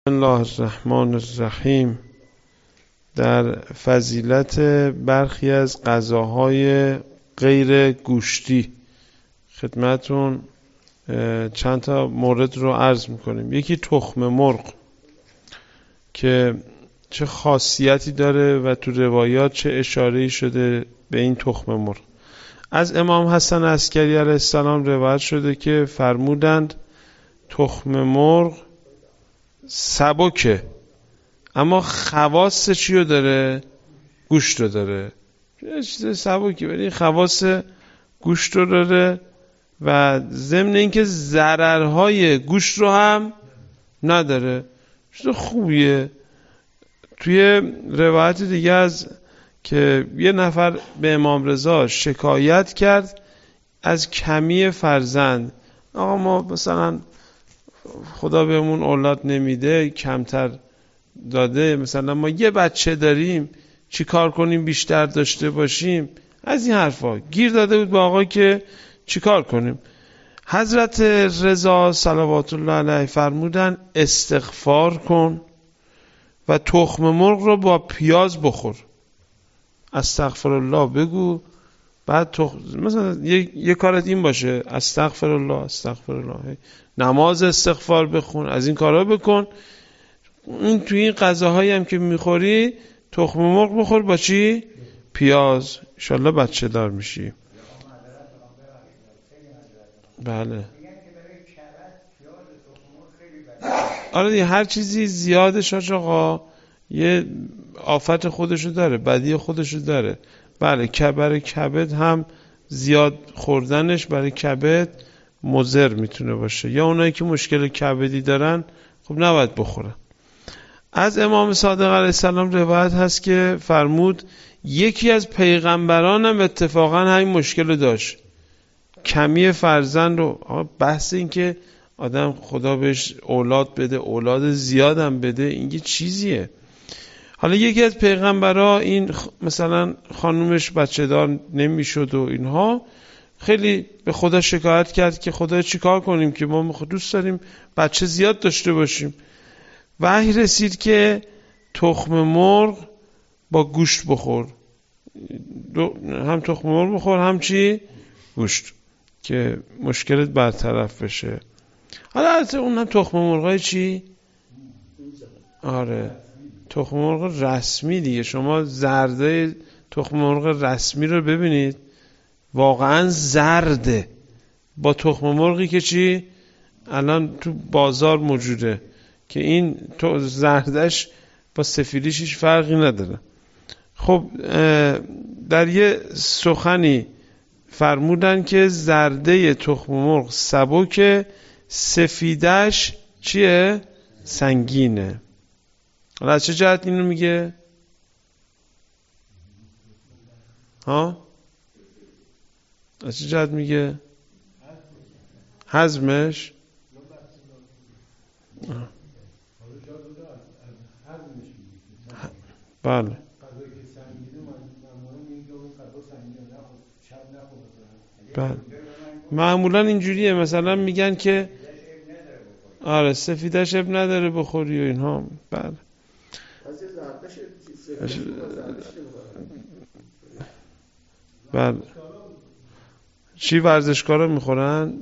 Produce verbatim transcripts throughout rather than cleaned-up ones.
الله الرحمن الرحیم. در فضیلت برخی از غذاهای غیر گوشتی خدمتون چند تا مورد رو عرض میکنیم. یکی تخم مرغ که چه خاصیتی داره و تو روایات چه اشاره‌ای شده به این تخم مرغ. از امام حسن عسکری علیه السلام روایت شده که فرمودند تخم مرغ سبکه اما خواص چی رو داره؟ گوشت رو داره. چیز سبکی ولی خواص گوشت رو داره و ضمن اینکه ضررهای گوشت رو هم نداره. چیز خوبیه. توی روایت دیگه از که یه نفر به امام رضا شکایت کرد از کمی فرزند. آقا ما مثلا خدا بهمون اولاد نمیده، کمتر داده، مثلا ما یه بچه داریم، چی کار کنیم بیشتر داشته باشیم؟ از این حرفا گیر داده بود به آقا که چی کار کنیم. حضرت رضا صلوات الله علیه فرمودن استغفار کن و تخم مرغ رو با پیاز بخور. استغفر الله بگو، بعد تخم مثلا یه, یه کارت این باشه استغفر الله استغفر الله، نماز استغفار بخون، از این کارا بکن. این توی این غذاهایی هم که میخوری تخم مرغ بخور با چی؟ پیاز. انشالله بچه دار میشی. بله آره دیگه، هر چیزی زیادش آقا یه آفت خودشو داره، بدی خودشو داره. بله کبر کبد هم زیاد خوردنش برای کبد مضر میتونه باشه، یا اونایی که مشکل کبدی دارن خب نباید بخورن. از امام صادق علیه السلام روایت هست که فرمود یکی از پیغمبران هم اتفاقا همین مشکل داشت، کمی فرزند رو. بحث این که آدم خدا بهش اولاد بده، اولاد زیادم بده، این یه چیزیه. حالا یکی از پیغمبرها این مثلا خانومش بچه دار نمیشد و اینها، خیلی به خدا شکایت کرد که خدا چی کار کنیم که ما دوست داریم بچه زیاد داشته باشیم. وحی رسید که تخم مرغ با گوشت بخور، هم تخم مرغ بخور هم چی؟ گوشت، که مشکلت برطرف بشه. حالا البته اون هم تخم مرغای چی؟ آره تخم مرغ رسمی دیگه. شما زرده تخم مرغ رسمی رو ببینید، واقعا زرده، با تخم مرغی که چی الان تو بازار موجوده که این تو زردش با سفیدیش هیچ فرقی نداره. خب در یه سخنی فرمودن که زرده تخم مرغ سبکه، سفیدش چیه؟ سنگینه. حالا از چه جهت اینو میگه؟ ها؟ از چه جهت میگه؟ هضمش؟ بله بله معمولا اینجوریه، مثلا میگن که آره سفیدش اب نداره بخوری و اینها. بله بله چی ورزشکارا میخورن؟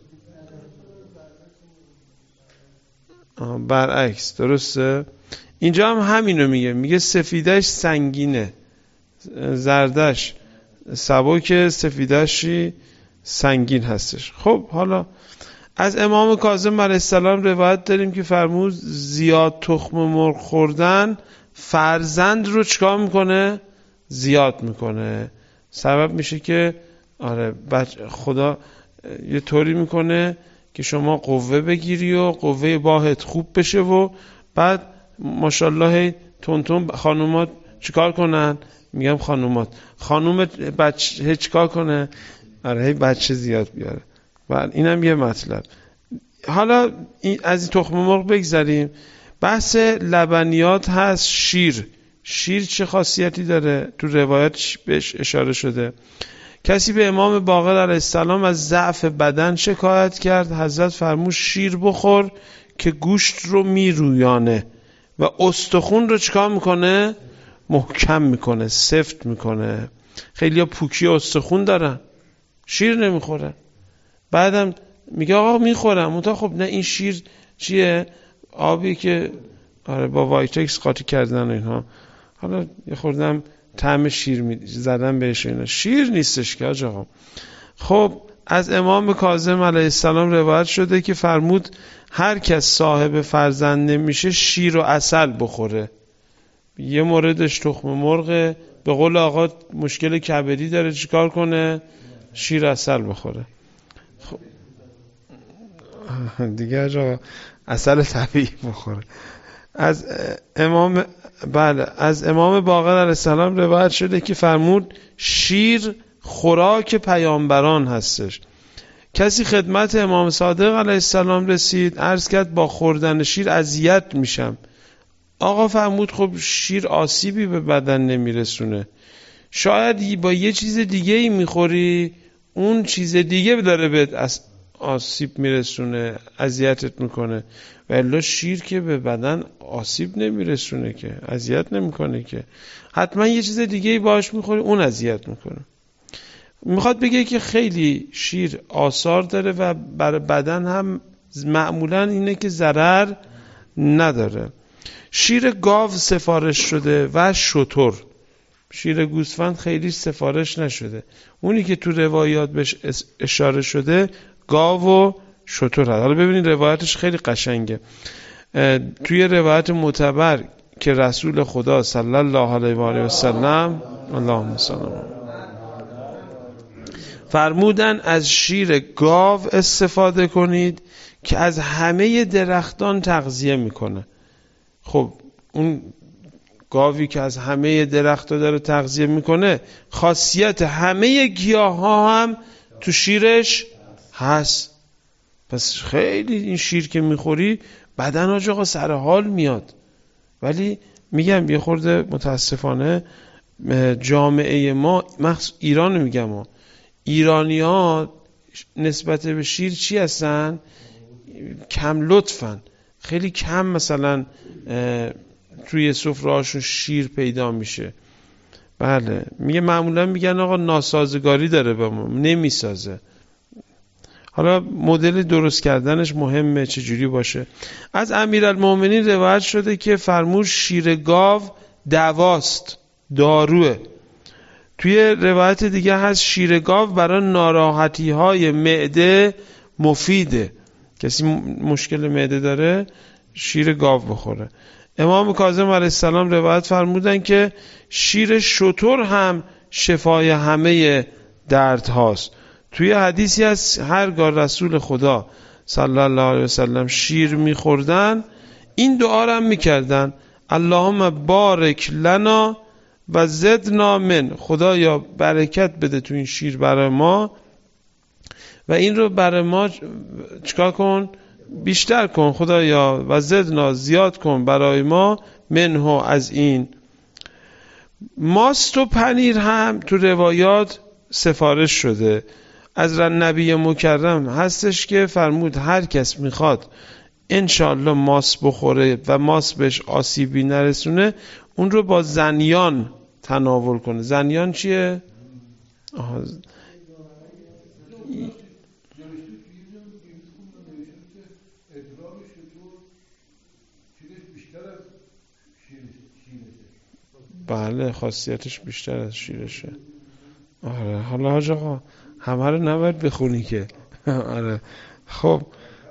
برعکس، درسته. اینجا هم همینو میگه، میگه سفیدش سنگینه، زردش سبک، سفیدشی سنگین هستش. خب حالا از امام کاظم علیه السلام روایت داریم که فرمود زیاد تخم مرغ خوردن فرزند رو چکار میکنه؟ زیاد میکنه. سبب میشه که آره خدا یه طوری میکنه که شما قوه بگیری و قوه باهت خوب بشه و بعد ماشاءالله تون تون خانومات چیکار کنن؟ میگم خانومات، خانوم بچه چیکار کنه؟ آره هی بچه زیاد بیاره. و اینم یه مطلب. حالا از این تخم مرغ بگذاریم، بحث لبنیات هست. شیر شیر چه خاصیتی داره؟ تو روایت بهش اشاره شده. کسی به امام باقر علیه السلام از ضعف بدن شکایت کرد، حضرت فرمود شیر بخور که گوشت رو میرویانه و استخون رو چیکار میکنه؟ محکم میکنه، سفت میکنه. خیلی ها پوکی استخون دارن، شیر نمیخورن. بعدم میگه آقا میخورم، منتها خب نه این شیر چیه؟ آبی که آره با وایتکس قاطی کردن و اینها، حالا یه خوردم طعم شیر می زدن بهش، اینا شیر نیستش که آقا. خب از امام کاظم علیه السلام روایت شده که فرمود هر کس صاحب فرزند نمیشه شیر و عسل بخوره. یه موردش تخم مرغ، به قول آقا مشکل کبدی داره، چیکار کنه؟ شیر عسل بخوره. خب دیگه آقا عسل طبیعی بخوره. از امام بله از امام باقر علیه السلام روایت شده که فرمود شیر خوراک پیامبران هستش. کسی خدمت امام صادق علیه السلام رسید، عرض کرد با خوردن شیر اذیت میشم. آقا فرمود خب شیر آسیبی به بدن نمیرسونه، شاید با یه چیز دیگه ای میخوری، اون چیز دیگه داره بهت آسیب میرسونه، اذیتت میکنه. ولی شیر که به بدن آسیب نمیرسونه که، اذیت نمیکنه که، حتما یه چیز دیگه ای باهاش میخوری، اون اذیت میکنه. میخواد بگه که خیلی شیر آثار داره و برای بدن هم معمولا اینه که ضرر نداره. شیر گاو سفارش شده و شتر. شیر گوسفند خیلی سفارش نشده. اونی که تو روایات بهش اشاره شده گاو و شتر هست. حالا ببینید روایتش خیلی قشنگه. توی روایت معتبر که رسول خدا صلی الله علیه و آله و سلم اللهم صل فرمودن از شیر گاو استفاده کنید که از همه درختان تغذیه میکنه. خب اون گاوی که از همه درخت‌ها داره تغذیه میکنه، خاصیت همه گیاه‌ها هم تو شیرش هست. پس خیلی این شیر که میخوری بدن آقا سر حال میاد. ولی میگم یه خورده متاسفانه جامعه ما، مخصوص ایران میگم ها، ایرانی ها نسبت به شیر چی هستن؟ کم لطفن. خیلی کم مثلا توی سفره‌هاشون شیر پیدا میشه. بله میگه معمولا میگن آقا ناسازگاری داره به ما، نمیسازه. حالا مدل درست کردنش مهمه چجوری باشه. از امیرالمومنین روایت شده که فرمود شیر گاو دواست، داروه. توی روایت دیگه هست شیر گاو برای ناراحتی های معده مفیده. کسی مشکل معده داره شیر گاو بخوره. امام کاظم علیه السلام روایت فرمودن که شیر شتر هم شفای همه درد هاست. توی حدیثی هست هرگاه رسول خدا صلی الله علیه وسلم شیر میخوردن این دعا رو هم میکردن: اللهم بارک لنا و زدنا من. خدایا برکت بده تو این شیر برای ما و این رو برای ما چیکار کن؟ بیشتر کن خدایا، و زدنا زیاد کن برای ما منه از این. ماست و پنیر هم تو روایات سفارش شده. از نبی مکرم هستش که فرمود هر کس میخواد انشالله ماست بخوره و ماست بهش آسیبی نرسونه، اون رو با زنیان تناول کنه. زنیان چیه؟ آها. بله خاصیتش بیشتر از شیرشه. آره حالا حاج آقا همه رو نباید بخونی که. آره خب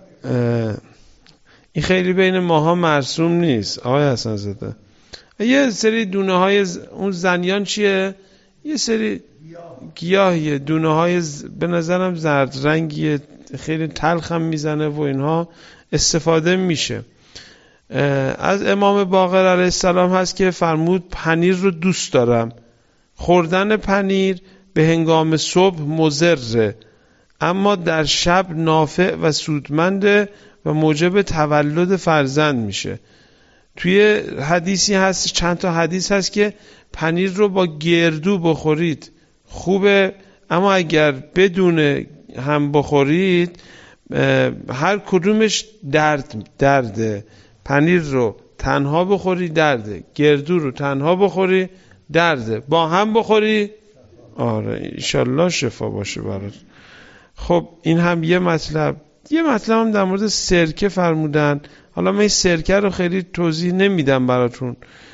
این خیلی بین ماها مرسوم نیست آقای حسن زاده. یه سری دونه های ز... اون زنیان چیه؟ یه سری گیاهیه، دونه های ز... به نظرم زرد رنگیه، خیلی تلخ هم میزنه و اینها استفاده میشه. از امام باقر علیه السلام هست که فرمود پنیر رو دوست دارم. خوردن پنیر به هنگام صبح مضره، اما در شب نافع و سودمنده و موجب تولد فرزند میشه. توی حدیثی هست، چند تا حدیث هست که پنیر رو با گردو بخورید خوبه، اما اگر بدون هم بخورید هر کدومش درد درده. پنیر رو تنها بخوری درده، گردو رو تنها بخوری درده، با هم بخوری آره انشالله شفا باشه برات. خب این هم یه مطلب. یه مطلب هم در مورد سرکه فرمودن. حالا من این سرکه رو خیلی توضیح نمیدم براتون،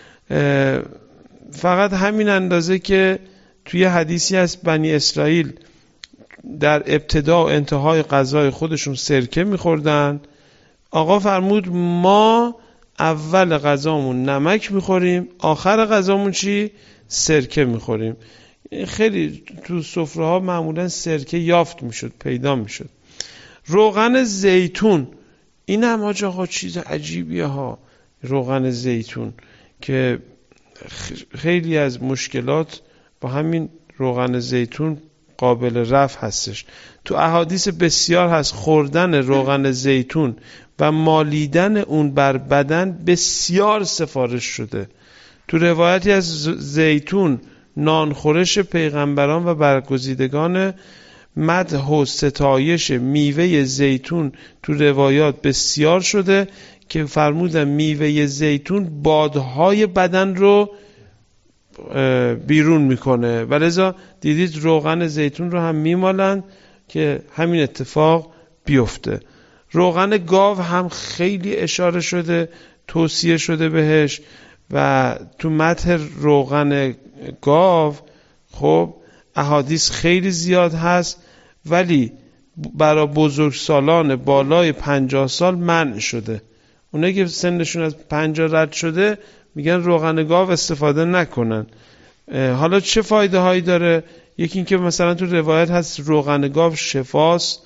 فقط همین اندازه که توی حدیثی از بنی اسرائیل در ابتدا و انتهای غذای خودشون سرکه میخوردن. آقا فرمود ما اول غذامون نمک میخوریم، آخر غذامون چی؟ سرکه میخوریم. خیلی تو سفره ها معمولا سرکه یافت میشد، پیدا میشد. روغن زیتون، این هم حاج آقا چیز عجیبیه ها. روغن زیتون که خیلی از مشکلات با همین روغن زیتون قابل رفع هستش. تو احادیث بسیار هست خوردن روغن زیتون و مالیدن اون بر بدن بسیار سفارش شده. تو روایتی از زیتون نانخورش پیغمبران و برگزیدگان، مدح و ستایش میوه زیتون تو روایات بسیار شده که فرمودن میوه زیتون بادهای بدن رو بیرون میکنه و لذا دیدید روغن زیتون رو هم میمالن که همین اتفاق بیفته. روغن گاو هم خیلی اشاره شده، توصیه شده بهش و تو متن روغن گاو خب احادیث خیلی زیاد هست، ولی برای بزرگسالان بالای پنجاه سال منع شده. اونایی که سنشون از پنجاه رد شده میگن روغن گاو استفاده نکنن. حالا چه فایده هایی داره؟ یکی این که مثلا تو روایت هست روغن گاو شفاست.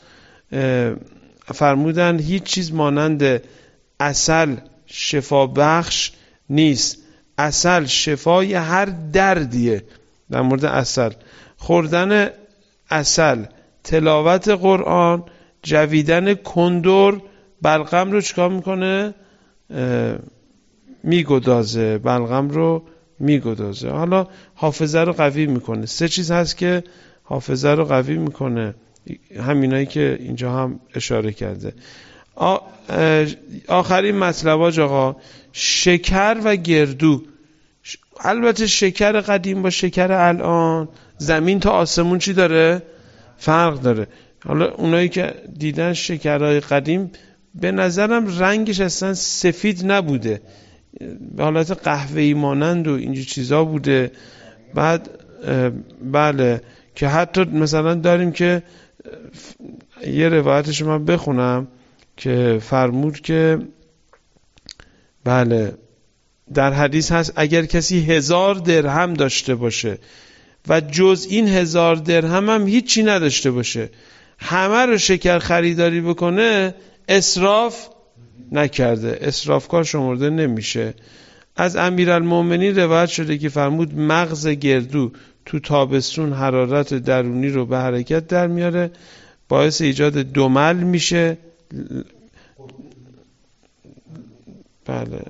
فرمودن هیچ چیز مانند عسل شفا بخش نیست. عسل شفای هر دردیه. در مورد عسل، خوردن عسل، تلاوت قرآن، جویدن کندر بلغم رو چکار میکنه؟ میگدازه، بلغم رو میگدازه. حالا حافظه رو قوی میکنه. سه چیز هست که حافظه رو قوی میکنه، همینایی که اینجا هم اشاره کرده. آخرین مطلب آقا، شکر و گردو. البته شکر قدیم با شکر الان زمین تا آسمون چی داره؟ فرق داره. حالا اونایی که دیدن شکرهای قدیم به نظرم رنگش اصلا سفید نبوده، به حالت قهوه‌ای مانند و اینجور چیزا بوده. بعد بله که حتی مثلا داریم که یه روایتش من بخونم که فرمود که بله در حدیث هست اگر کسی هزار درهم داشته باشه و جز این هزار درهم هم هیچی نداشته باشه، همه رو شکر خریداری بکنه، اسراف نکرده، اسرافکار شمرده نمیشه. از امیرالمومنین روایت شده که فرمود مغز گردو تو تابستون حرارت درونی رو به حرکت در میاره، باعث ایجاد دمل میشه. بله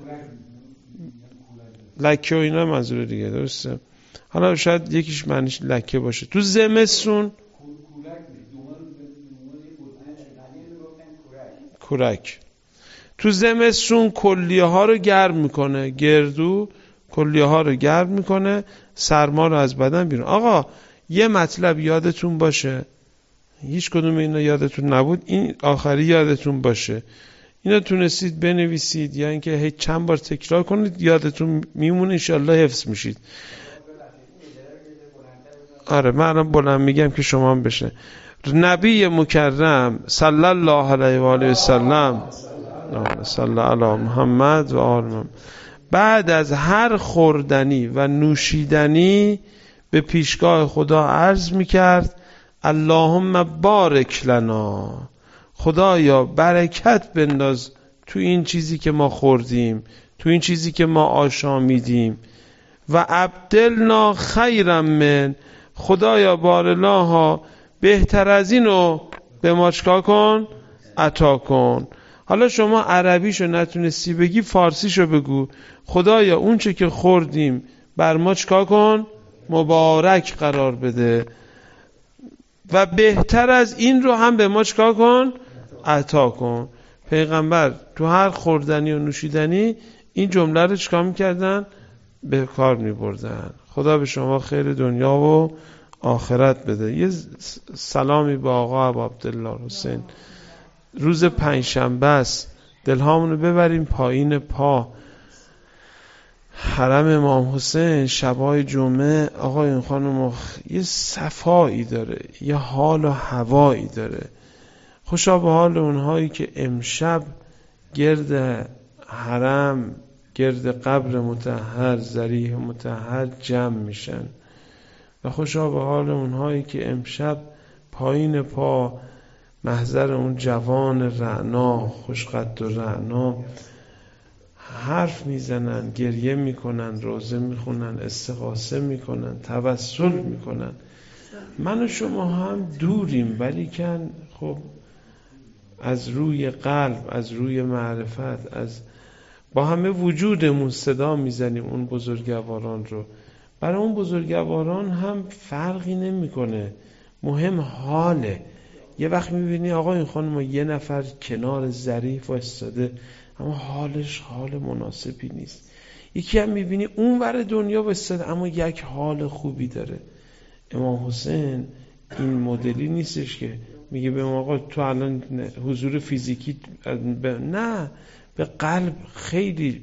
لکه و اینا منظور دیگه، درسته. حالا شاید یکیش معنیش لکه باشه. تو زمستون کورک، تو زمستون کلیه ها رو گرم میکنه، گردو کلیه ها رو گرم میکنه، سرما رو از بدن بیرون. آقا یه مطلب یادتون باشه، هیچ کدوم اینا یادتون نبود، این آخری یادتون باشه. اینا تونستید بنویسید یا اینکه هیچ چند بار تکرار کنید، یادتون میمونه، انشالله حفظ میشید. آره من الان بلند میگم که شما هم بشه. نبی مکرم صلی الله علیه و آله و سلم، صلی علی محمد و آل محمد، بعد از هر خوردنی و نوشیدنی به پیشگاه خدا عرض میکرد اللهم بارک لنا، خدایا برکت بنداز تو این چیزی که ما خوردیم، تو این چیزی که ما آشامیدیم، و ابدلنا خیرا من، خدایا بارلاها بهتر از اینو به ما چکا کن؟ عطا کن. حالا شما عربیشو نتونستی بگی، فارسیشو بگو، خدایا اون چه که خوردیم بر ما چکا کن؟ مبارک قرار بده و بهتر از این رو هم به ما چکا کن؟ عطا کن. پیغمبر تو هر خوردنی و نوشیدنی این جمله رو چیکار میکردن؟ به کار میبردن. خدا به شما خیر دنیا و آخرت بده. یه سلامی با آقا ابو عبدالله حسین. روز پنجشنبه است، دلهامونو ببریم پایین پا حرم امام حسین. شبای جمعه آقایون خانم یه صفایی داره، یه حال و هوایی داره. خوشا به حال اونهایی که امشب گرد حرم، گرد قبر مطهر، ضریح مطهر جمع میشن و خوشا به حال اونهایی که امشب پایین پا محضر اون جوان رعنا، خوشقد و رعنا حرف میزنن، گریه میکنن، روزه میخونن، استغاثه میکنن، توسل میکنن. من و شما هم دوریم، ولی کن خب از روی قلب، از روی معرفت، از با همه وجودمون صدا میزنیم اون بزرگواران رو. برای اون بزرگواران هم فرقی نمیکنه، مهم حاله. یه وقت میبینی آقا این خانم یه نفر کنار ظریف وایساده اما حالش حال مناسبی نیست. یکی هم میبینی اون ور دنیا وایساده اما یک حال خوبی داره. امام حسین این مدلی نیستش که میگه به آقا تو الان حضور فیزیکی نه، به قلب خیلی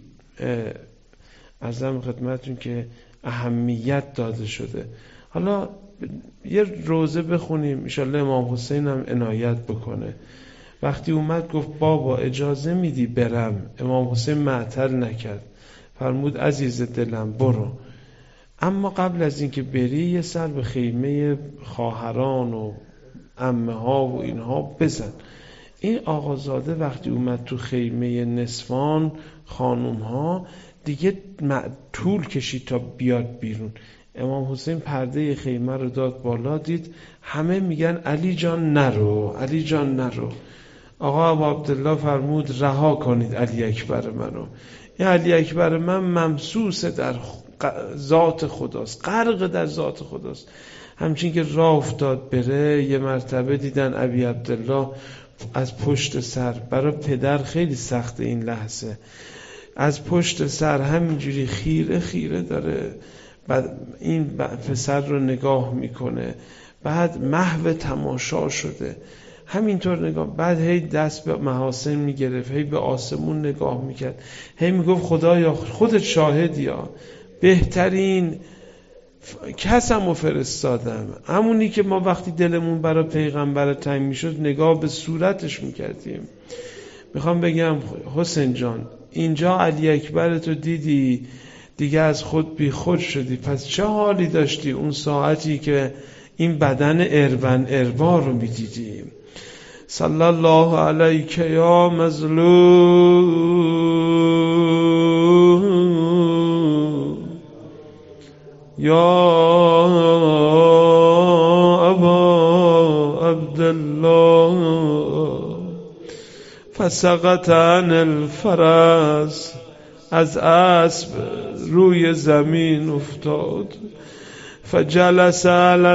عرضم خدمتون که اهمیت داده شده. حالا یه روزه بخونیم انشالله امام حسین هم عنایت بکنه. وقتی اومد گفت بابا اجازه میدی برم، امام حسین معطل نکرد، فرمود عزیز دلم برو، اما قبل از اینکه بری یه سر به خیمه خواهران و عمه ها و اینها بزن. این آقازاده وقتی اومد تو خیمه نسوان خانوم ها دیگه طول کشید تا بیاد بیرون. امام حسین پرده خیمه رو داد بالا، دید همه میگن علی جان نرو، علی جان نرو. آقا ابو عبدالله فرمود رها کنید علی اکبر منو. این علی اکبر من ممسوس در ذات خداست، غرق در ذات خداست. همچین که راه افتاد بره، یه مرتبه دیدن ابی عبدالله از پشت سر، برای پدر خیلی سخته این لحظه، از پشت سر همینجوری خیره خیره داره، بعد این پسر رو نگاه میکنه، بعد محو تماشا شده همینطور نگاه، بعد هی دست به محاسن میگرفت، هی به آسمون نگاه میکرد، هی میگفت خدایا خودت شاهدی ها، بهترین کسمو فرستادم، همونی که ما وقتی دلمون برای پیغمبر تنگ میشد نگاه به صورتش میکردیم. میخوام بگم حسین جان اینجا علی اکبر تو دیدی دیگه از خود بی خود شدی، پس چه حالی داشتی اون ساعتی که این بدن ارون اروا رو میدیدی؟ صلی الله علیک یا مظلوم یا ابا عبدالله. فسقط عن الفرس، از اسب روی زمین افتاد، فجلس علی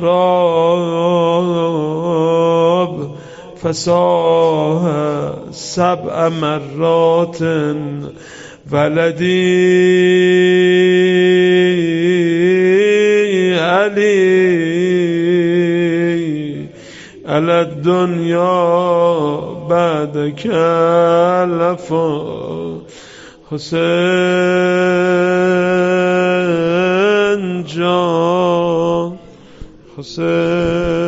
التراب فصاح سبع مرات ولدی علی علی الدنیا بعد کلفا. حسین جان، حسین